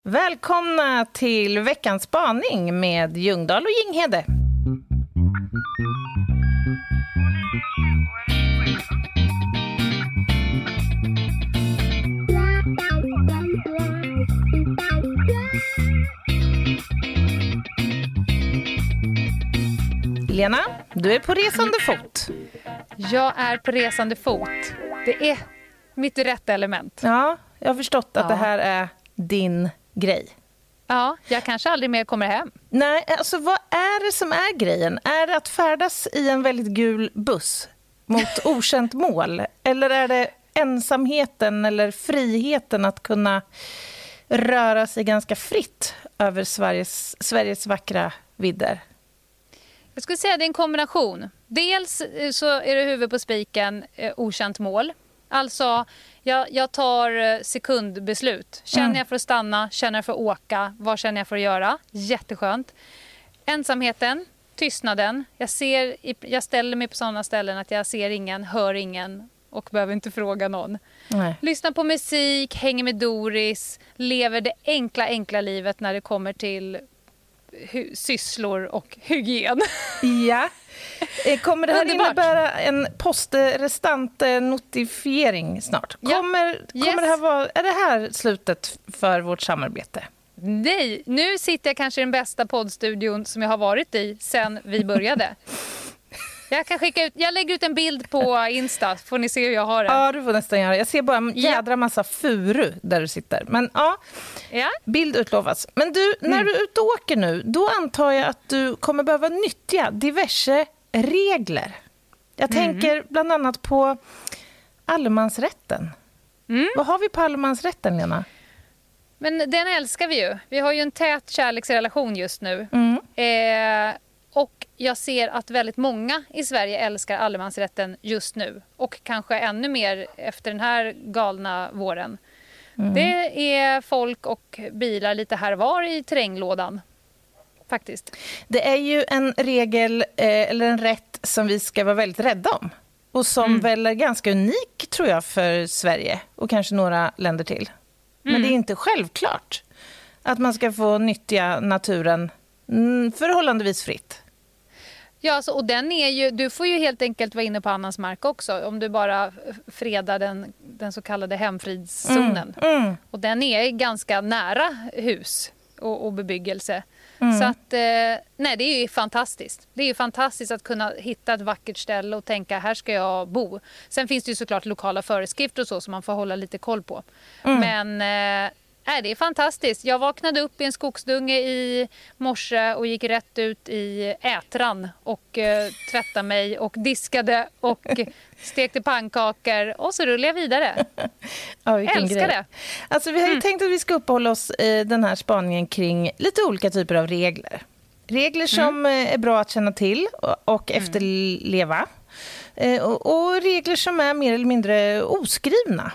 Välkomna till veckans spaning med Ljungdahl och Ginghede. Lena, du är på resande fot. Jag är på resande fot. Det är mitt rätta element. Ja, jag har förstått att det här är din grej. Ja, jag kanske aldrig mer kommer hem. Nej, alltså vad är det som är grejen? Är det att färdas i en väldigt gul buss mot okänt mål? Eller är det ensamheten eller friheten att kunna röra sig ganska fritt över Sveriges vackra vidder? Jag skulle säga att det är en kombination. Dels så är det huvud på spiken, okänt mål. Alltså, jag tar sekundbeslut. Känner jag för att stanna? Känner jag för att åka? Vad känner jag för att göra? Jätteskönt. Ensamheten, tystnaden. Jag ställer mig på sådana ställen att jag ser ingen, hör ingen och behöver inte fråga någon. Nej. Lyssnar på musik, hänger med Doris, lever det enkla livet när det kommer till sysslor och hygien. Ja. Kommer det här innebära en postrestant notifiering snart? Kommer det här vara, är det här slutet för vårt samarbete? Nej, nu sitter jag kanske i den bästa poddstudion som jag har varit i sedan vi började. Jag lägger ut en bild på Insta, får ni se hur jag har det. Ja, du får nästan göra. Jag ser bara en jädra massa furu där du sitter. Men ja, bild utlovas. Men du, när du är ute och åker nu, då antar jag att du kommer behöva nyttja diverse regler. Jag tänker bland annat på allemansrätten. Vad har vi på allemansrätten, Lena? Men den älskar vi ju. Vi har ju en tät kärleksrelation just nu. Och jag ser att väldigt många i Sverige älskar allemansrätten just nu. Och kanske ännu mer efter den här galna våren. Det är folk och bilar lite här var i terränglådan. Faktiskt. Det är ju en regel eller en rätt som vi ska vara väldigt rädda om. Och som väl är ganska unik, tror jag, för Sverige. Och kanske några länder till. Men det är inte självklart att man ska få nyttja naturen förhållandevis fritt. Ja, alltså, och den är ju, du får ju helt enkelt vara inne på annans mark också om du bara fredar den så kallade hemfridszonen. Och den är ganska nära hus och bebyggelse. Så att, nej, det är ju fantastiskt. Det är ju fantastiskt att kunna hitta ett vackert ställe och tänka, här ska jag bo. Sen finns det ju såklart lokala föreskrifter och så som man får hålla lite koll på. Men det är fantastiskt. Jag vaknade upp i en skogsdunge i morse och gick rätt ut i Ätran och tvättade mig och diskade och stekte pannkakor och så rullade jag vidare. Ja, älskar det. Alltså, vi har ju tänkt att vi ska uppehålla oss i den här spaningen kring lite olika typer av regler. Regler som är bra att känna till och efterleva. Och regler som är mer eller mindre oskrivna.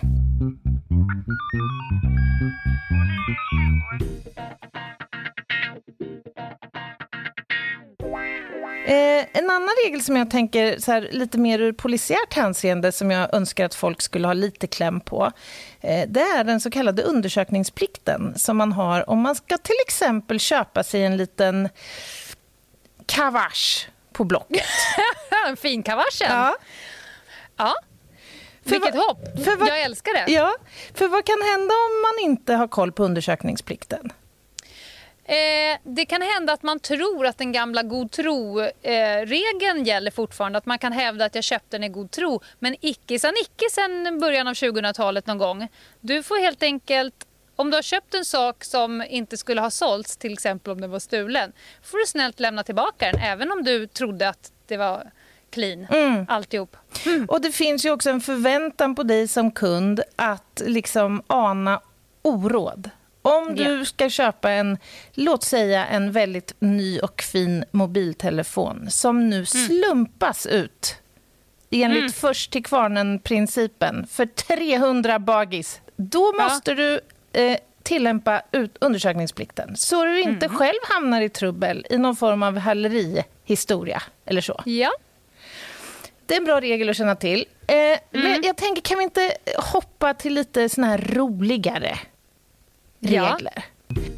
En annan regel som jag tänker så här, lite mer ur polisiärt hänseende som jag önskar att folk skulle ha lite kläm på, det är den så kallade undersökningsplikten som man har om man ska till exempel köpa sig en liten kavasch på Blocket. En fin kavaschen. Ja. Vilket hopp. Jag älskar det. Ja, för vad kan hända om man inte har koll på undersökningsplikten? Det kan hända att man tror att den gamla god tro-regeln gäller fortfarande. Att man kan hävda att jag köpte den i god tro. Men icke sen början av 2000-talet någon gång. Du får helt enkelt, om du har köpt en sak som inte skulle ha sålts, till exempel om den var stulen, får du snällt lämna tillbaka den. Även om du trodde att det var clean, alltihop. Och det finns ju också en förväntan på dig som kund att liksom ana oråd. Om du ska köpa låt säga en väldigt ny och fin mobiltelefon som nu slumpas ut enligt först till kvarnen-principen för 300 bagis, då måste du tillämpa undersökningsplikten så du inte själv hamnar i trubbel i någon form av hälerihistoria eller så. Ja. Det är en bra regel att känna till. Men jag tänker, kan vi inte hoppa till lite såna här roligare regler?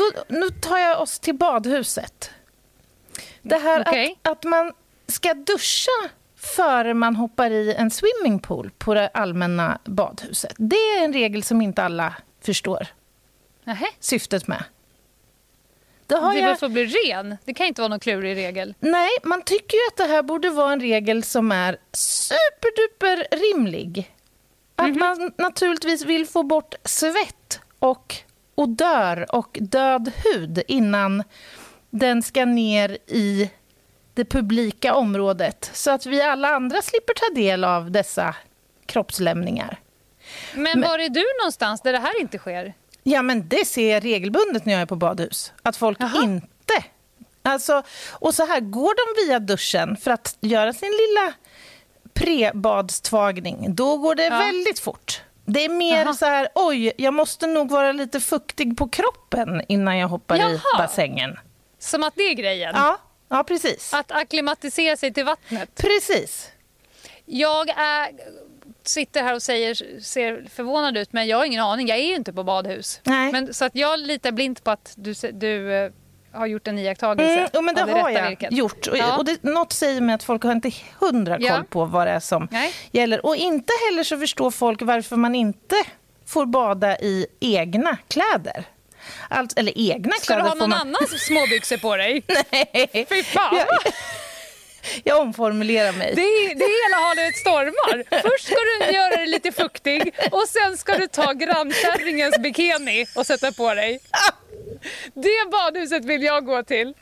nu tar jag oss till badhuset. Det här att man ska duscha före man hoppar i en swimmingpool på det allmänna badhuset. Det är en regel som inte alla förstår syftet med. Det var för att bli ren. Det kan inte vara någon klurig regel. Nej, man tycker ju att det här borde vara en regel som är superduper rimlig. Att man naturligtvis vill få bort svett och odör och död hud innan den ska ner i det publika området. Så att vi alla andra slipper ta del av dessa kroppslämningar. Men var är du någonstans där det här inte sker? Ja, men det ser jag regelbundet när jag är på badhus. Att folk inte... Alltså, och så här, går de via duschen för att göra sin lilla prebadstvagning, då går det väldigt fort. Det är mer så här, oj, jag måste nog vara lite fuktig på kroppen innan jag hoppar i bassängen. Som att det är grejen? Ja, precis. Att akklimatisera sig till vattnet? Precis. Jag sitter här och ser förvånad ut, men jag har ingen aning. Jag är ju inte på badhus. Nej. Men, så att jag litar blint på att du har gjort en iakttagelse. Men det har jag gjort. Och något säger mig att folk har inte 100 koll på vad det är som gäller. Och inte heller så förstår folk varför man inte får bada i egna kläder. Eller egna Ska kläder. Ska du ha någon annans småbyxor på dig? Nej. Fy fan! Jag omformulerar mig. Det hela havet stormar. Först ska du göra dig lite fuktig och sen ska du ta grannkärringens bikini och sätta på dig. Det badhuset vill jag gå till.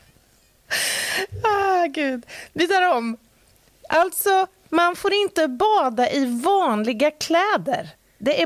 Gud. Vi tar om. Alltså, man får inte bada i vanliga kläder. Det är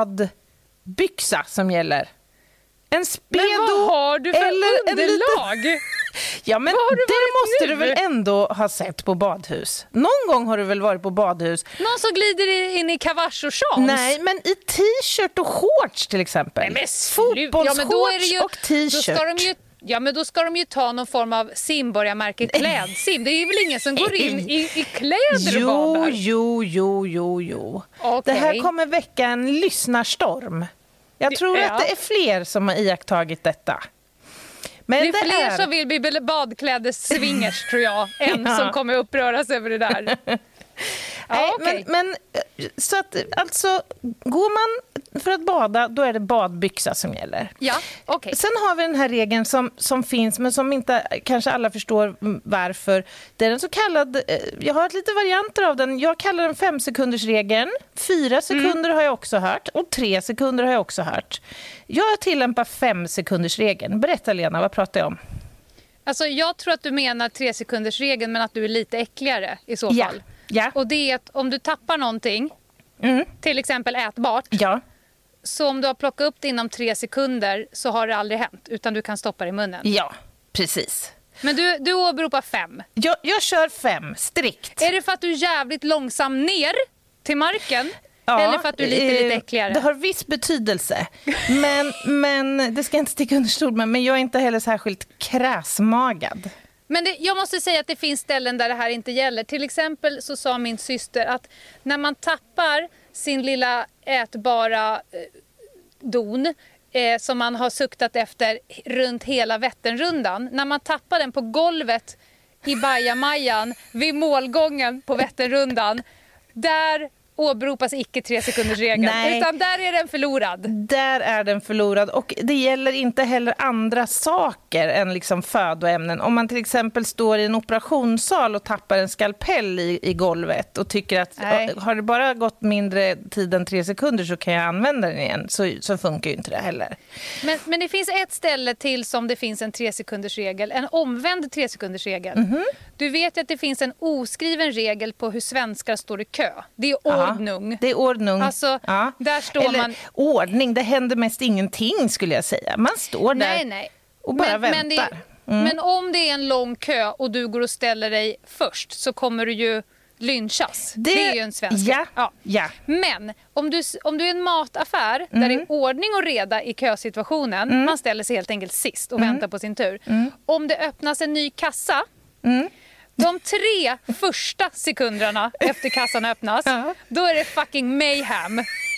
badbyxa som gäller. En speedo. Men vad har du för underlag? Ja, men det måste du väl ändå ha sett på badhus. Någon gång har du väl varit på badhus. Någon som glider in i kavasch och shorts? Nej, men i t-shirt och shorts till exempel. Men fotbollsshorts och t-shirt. Då ska de ju ta någon form av simborgarmärke klädsim. Det är väl ingen som går in i kläder och badar? Jo. Okay. Det här kommer väcka en lyssnarstorm. Jag tror att det är fler som har iakttagit detta. Men det är fler som vill bli badklädesswingers tror jag, än som kommer uppröras över det där. Men så att alltså går man för att bada, då är det badbyxa som gäller. Ja, okay. Sen har vi den här regeln som finns, men som inte kanske alla förstår varför. Det är den så kallad, jag har lite varianter av den. Jag kallar den 5-sekundersregeln. 4 sekunder har jag också hört och 3 sekunder har jag också hört. Jag tillämpar 5-sekundersregeln. Berätta Lena, vad pratar jag om? Alltså jag tror att du menar 3-sekundersregeln, men att du är lite äckligare i så fall. Ja. Och det är att om du tappar någonting, till exempel ätbart, så om du har plockat upp det inom 3 sekunder så har det aldrig hänt, utan du kan stoppa det i munnen. Ja, precis. Men du åberopar 5. Jag kör 5, strikt. Är det för att du är jävligt långsam ner till marken? Ja, eller för att du är lite äckligare? Det har viss betydelse. Men det ska inte sticka under stol med. Men jag är inte heller särskilt kräsmagad. Men jag måste säga att det finns ställen där det här inte gäller. Till exempel så sa min syster att när man tappar sin lilla ätbara don som man har suktat efter runt hela Vätternrundan. När man tappar den på golvet i bajamajan vid målgången på Vätternrundan, där åberopas icke 3-sekundersregeln, utan där är den förlorad. Där är den förlorad, och det gäller inte heller andra saker än liksom födoämnen. Om man till exempel står i en operationssal och tappar en skalpell i golvet och tycker att har det bara gått mindre tid än 3 sekunder så kan jag använda den igen, så funkar ju inte det heller. Men det finns ett ställe till som det finns en 3-sekundersregel, en omvänd 3-sekundersregel. Du vet att det finns en oskriven regel på hur svenskar står i kö. Det är ordnung. Det är ordnung. Alltså, där står man... ordning, det händer mest ingenting skulle jag säga. Man står där och bara väntar. Men om det är en lång kö och du går och ställer dig först så kommer du ju lynchas. Det är ju en svensk. Ja. Men om du är en mataffär där det är ordning och reda i kösituationen, man ställer sig helt enkelt sist och väntar på sin tur. Om det öppnas en ny kassa, de 3 första sekunderna efter kassan öppnas, då är det fucking mayhem.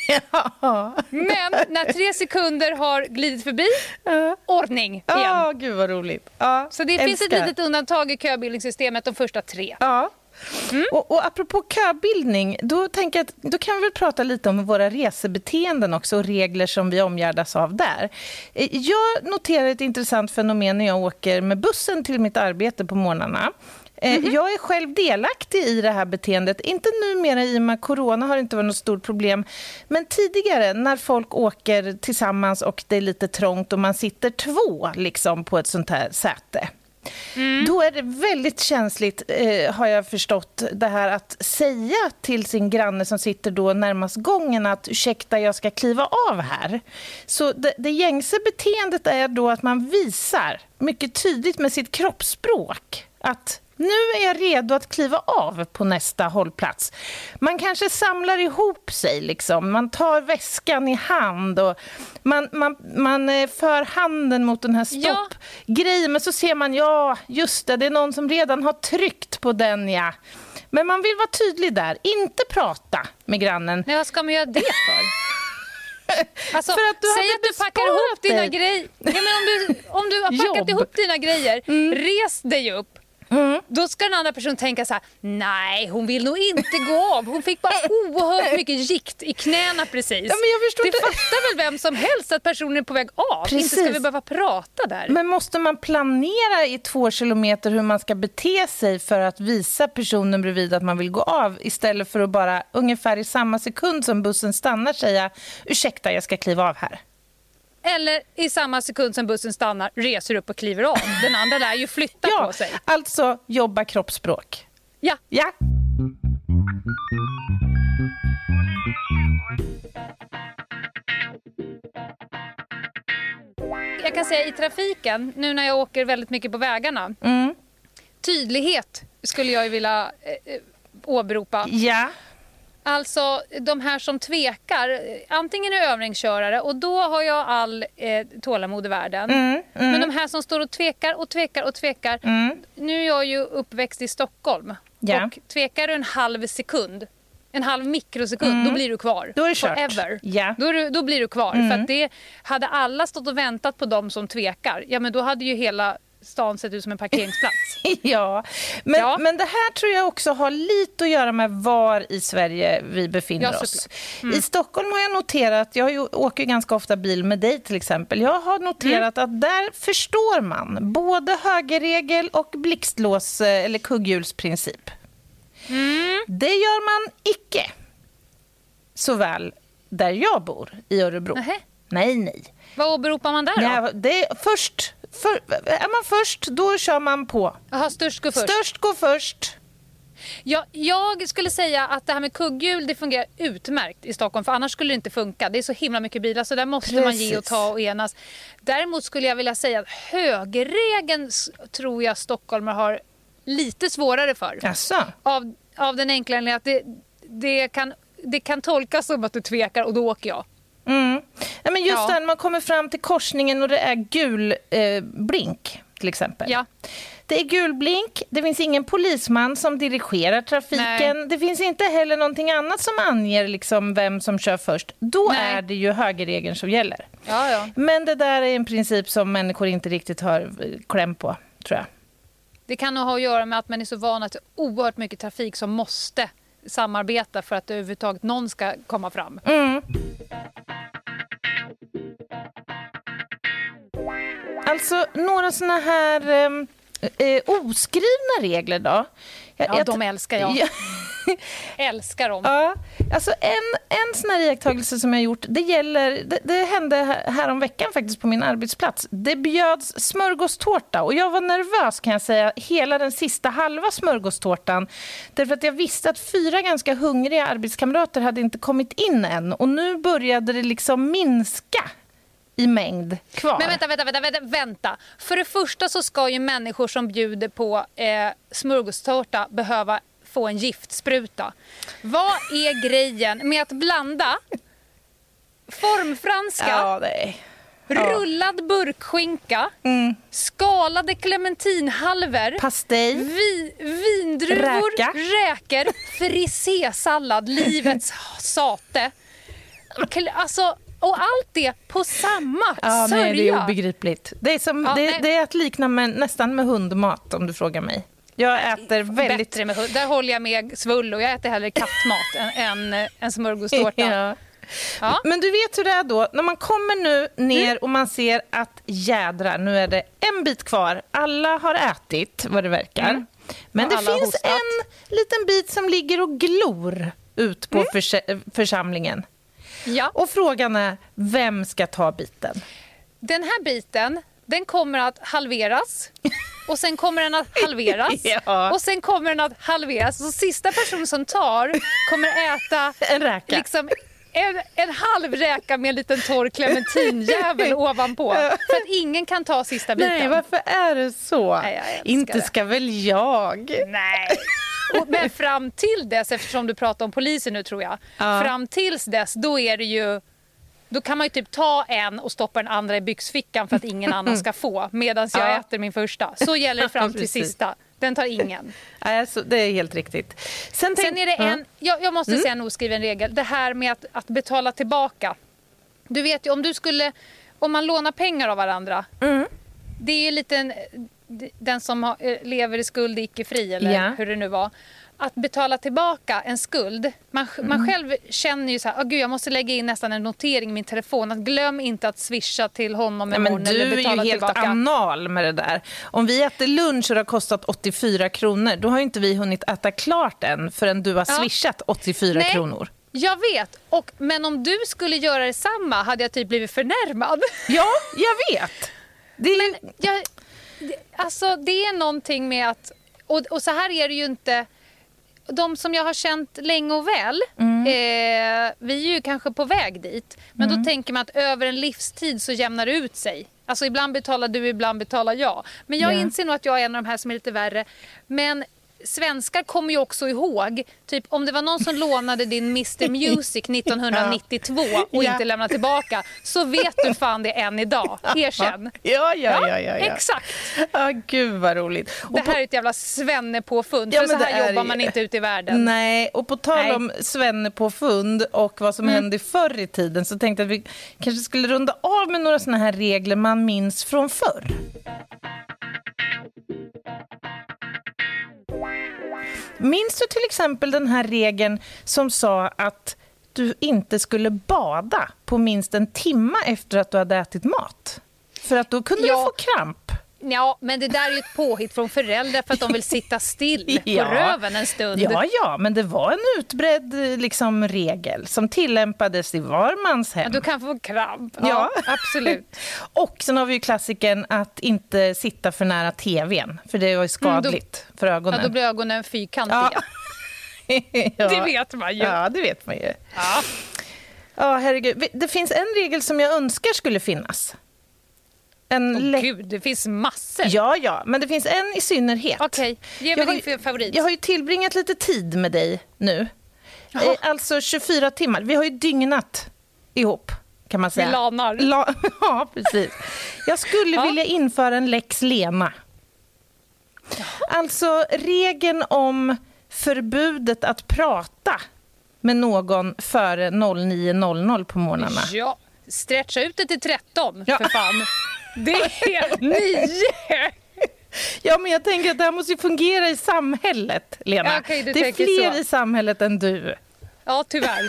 Ja. Men när 3 sekunder har glidit förbi, ordning igen. Ja, gud vad roligt. Ja, så det finns ett litet undantag i köbildningssystemet de första 3. Ja. Och apropå köbildning, då tänker jag att då kan vi väl prata lite om våra resebeteenden också och regler som vi omgärdas av där. Jag noterar ett intressant fenomen när jag åker med bussen till mitt arbete på morgnarna. Jag är själv delaktig i det här beteendet. Inte numera i och med corona har det inte varit något stort problem. Men tidigare när folk åker tillsammans och det är lite trångt och man sitter 2 liksom på ett sånt här säte. Då är det väldigt känsligt, har jag förstått, det här att säga till sin granne som sitter då närmast gången att ursäkta, jag ska kliva av här. Så det gängse beteendet är då att man visar mycket tydligt med sitt kroppsspråk att nu är jag redo att kliva av på nästa hållplats. Man kanske samlar ihop sig liksom. Man tar väskan i hand och man för handen mot den här stoppgrejen. Men så ser man, just det är någon som redan har tryckt på den, ja. Men man vill vara tydlig där, inte prata med grannen. Nej, vad ska man göra det för? Alltså, för att säg att du packar ihop dina grejer. Ja, men om du har packat ihop dina grejer, res dig upp. Då ska den andra personen tänka så här: nej, hon vill nog inte gå av. Hon fick bara oerhört mycket gikt i knäna precis. Ja, men jag förstår det fattar väl vem som helst att personen är på väg av. Precis. Inte ska vi behöva prata där. Men måste man planera i 2 kilometer hur man ska bete sig för att visa personen bredvid att man vill gå av, istället för att bara ungefär i samma sekund som bussen stannar säga ursäkta, jag ska kliva av här? Eller i samma sekund som bussen stannar reser upp och kliver av. Den andra lär ju flytta på sig. Alltså jobba kroppsspråk. Ja. Jag kan säga i trafiken, nu när jag åker väldigt mycket på vägarna, tydlighet skulle jag vilja åberopa. Ja. Alltså de här som tvekar, antingen är övningskörare och då har jag all tålamod i världen. Men de här som står och tvekar. Nu är jag ju uppväxt i Stockholm. Ja. Och tvekar du en halv sekund, en halv mikrosekund, då blir du kvar. Då är det kört. Forever. Ja. Då blir du kvar. För att det hade alla stått och väntat på dem som tvekar. Ja, men då hade ju hela stan sett ut som en parkeringsplats. Men det här tror jag också har lite att göra med var i Sverige vi befinner oss. I Stockholm har jag noterat, jag åker ganska ofta bil med dig till exempel, jag har noterat att där förstår man både högerregel och blixtlås eller kugghjulsprincip. Det gör man icke så väl där jag bor i Örebro. Nej. Vad åberopar man där då? Ja, det är är man först, då kör man på. Aha, störst går först. Störst går först. Ja, jag skulle säga att det här med kugghjul, det fungerar utmärkt i Stockholm, för annars skulle det inte funka. Det är så himla mycket bilar, så där måste man ge och ta och enas. Däremot skulle jag vilja säga att högerregeln tror jag stockholmare har lite svårare för. Jaså? Av den enkla anledningen att det kan tolkas som att du tvekar och då åker jag. Ja, men just när man kommer fram till korsningen och det är gul blink till exempel. Ja. Det är gul blink, det finns ingen polisman som dirigerar trafiken. Nej. Det finns inte heller någonting annat som anger liksom vem som kör först. Då är det ju högerregeln som gäller. Ja. Men det där är en princip som människor inte riktigt har kläm på, tror jag. Det kan nog ha att göra med att man är så van att det är oerhört mycket trafik som måste samarbeta för att överhuvudtaget någon ska komma fram. Alltså några såna här oskrivna regler då. De älskar jag. Älskar dem. Ja, alltså en sån här iakttagelse som jag gjort, det hände här om veckan faktiskt på min arbetsplats. Det bjöds smörgåstårta och jag var nervös, kan jag säga, hela den sista halva smörgåstårtan, därför att jag visste att 4 ganska hungriga arbetskamrater hade inte kommit in än, och nu började det liksom minska i mängd kvar. Men vänta. För det första så ska ju människor som bjuder på smörgåstårta behöva få en giftspruta. Vad är grejen med att blanda formfranska, rullad burkskinka, skalade clementinhalvor, pastej, vindruvor, räkor, frisésallad, livets sate, Alltså, och allt det på samma sörja. Nej, det är obegripligt. Det är, som, det är att likna nästan med hundmat, om du frågar mig. Jag äter väldigt... Bättre med hund. Där håller jag med Svullo. Jag äter hellre kattmat än smörgåstårta. Ja. Men du vet hur det är då. När man kommer nu ner och man ser att jädrar, nu är det en bit kvar. Alla har ätit, vad det verkar. Men det finns en liten bit som ligger och glor ut på församlingen. Ja. Och frågan är, vem ska ta biten? Den här biten, den kommer att halveras. Och sen kommer den att halveras. Ja. Och sen kommer den att halveras. Så sista personen som tar kommer äta en räka. Liksom en halv räka med en liten torr clementinjävel ovanpå. För att ingen kan ta sista biten. Nej, varför är det så? Nej, inte ska väl jag? Nej. Men fram till dess, eftersom du pratar om polisen nu tror jag. Ja. Fram tills dess, då är det ju... Då kan man ju typ ta en och stoppa den andra i byxfickan för att ingen annan ska få. Medan jag äter min första. Så gäller det fram till sista. Den tar ingen. Alltså, det är helt riktigt. Sen är det jag måste säga en oskriven regel. Det här med att betala tillbaka. Du vet ju, om man lånar pengar av varandra. Det är ju lite den som lever i skuld icke fri, eller hur det nu var. Att betala tillbaka en skuld. Man själv känner ju så här, gud, jag måste lägga in nästan en notering i min telefon. Att glöm inte att swisha till honom imorgon eller betala tillbaka. Men du är ju helt anal med det där. Om vi äter lunch och det har kostat 84 kronor, då har inte vi hunnit äta klart än förrän du har swishat 84 kronor. Jag vet, men om du skulle göra detsamma hade jag typ blivit förnärmad. Ja, jag vet. Alltså det är någonting med att, och så här är det ju inte. De som jag har känt länge och väl, vi är ju kanske på väg dit. Men då tänker man att över en livstid så jämnar det ut sig. Alltså ibland betalar du, ibland betalar jag. Men jag inser nog att jag är en av de här som är lite värre. Men svenskar kommer ju också ihåg, typ om det var någon som lånade din Mr. Music 1992 och inte lämnade tillbaka, så vet du fan det än idag. Erkänn. Ja. Exakt. Gud vad roligt. Det här är ett jävla svennepåfund. För så här jobbar man inte ute i världen. Nej, och på tal om svennepåfund och vad som hände förr i tiden, så tänkte jag att vi kanske skulle runda av med några såna här regler man minns från förr. Minns du till exempel den här regeln som sa att du inte skulle bada på minst en timme efter att du hade ätit mat? För att då kunde du få kramp. Ja, men det där är ju ett påhitt från föräldrar för att de vill sitta still på röven en stund. Ja, men det var en utbredd regel som tillämpades i var mans hem. Ja, du kan få kramp. Ja, absolut. Och sen har vi ju klassiken att inte sitta för nära tvn, för det var ju skadligt för ögonen. Ja, då blir ögonen fyrkantiga. Ja. Det vet man ju. Ja, det vet man ju. Ja, herregud. Det finns en regel som jag önskar skulle finnas. Gud, det finns massor. Ja, men det finns en i synnerhet. Okej, ge mig din favorit. Jag har ju tillbringat lite tid med dig nu. Alltså 24 timmar. Vi har ju dygnat ihop, kan man säga. Vi lanar. Ja, precis. Jag skulle vilja införa en Lex Lena. Alltså regeln om förbudet att prata med någon före 09:00 på morgnarna. Ja, stretcha ut det till 13 för fan. Det är 9. Ja, men jag tänker att det här måste ju fungera i samhället, Lena. Ja, okay, det är fler i samhället än du. Ja, tyvärr.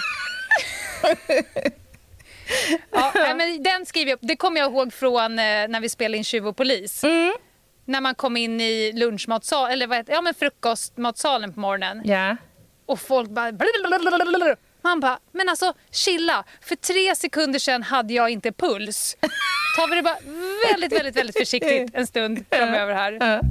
Men den skriver jag upp. Det kommer jag ihåg från när vi spelade in Tjuv och polis. När man kom in i lunchmatsal eller frukostmatsalen på morgonen. Ja. Och folk bara man bara, men alltså chilla. För 3 sekunder sedan hade jag inte puls. Tar vi det bara väldigt, väldigt, väldigt försiktigt en stund framöver här.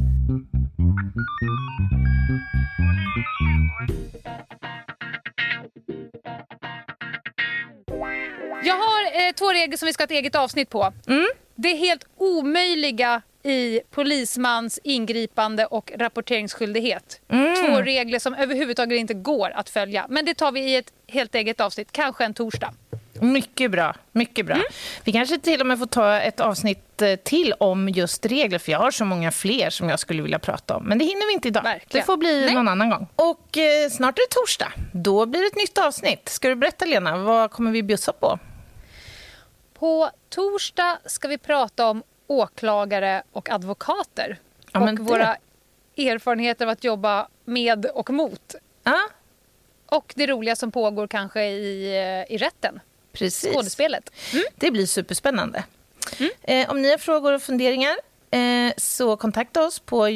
Jag har 2 regler som vi ska ha ett eget avsnitt på. Det är helt omöjliga i polismans ingripande och rapporteringsskyldighet. 2 regler som överhuvudtaget inte går att följa. Men det tar vi i ett helt eget avsnitt, kanske en torsdag. Mycket bra, mycket bra. Vi kanske till och med får ta ett avsnitt till om just regler, för jag har så många fler som jag skulle vilja prata om. Men det hinner vi inte idag. Verkligen. Det får bli någon annan gång. Och snart är det torsdag. Då blir det ett nytt avsnitt. Ska du berätta, Lena, vad kommer vi bjussa på? På torsdag ska vi prata om åklagare och advokater. Ja, och våra erfarenheter av att jobba med och mot. Och det roliga som pågår kanske i rätten. Precis. Skådespelet. Det blir superspännande. Om ni har frågor och funderingar så kontakta oss på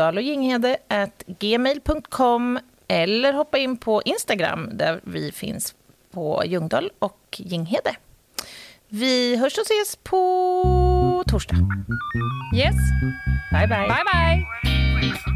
ljungdahloginghede@gmail.com eller hoppa in på Instagram där vi finns på Ljungdahl och Ginghede. Vi hörs och ses på torsdag. Yes. Bye, bye. Bye, bye.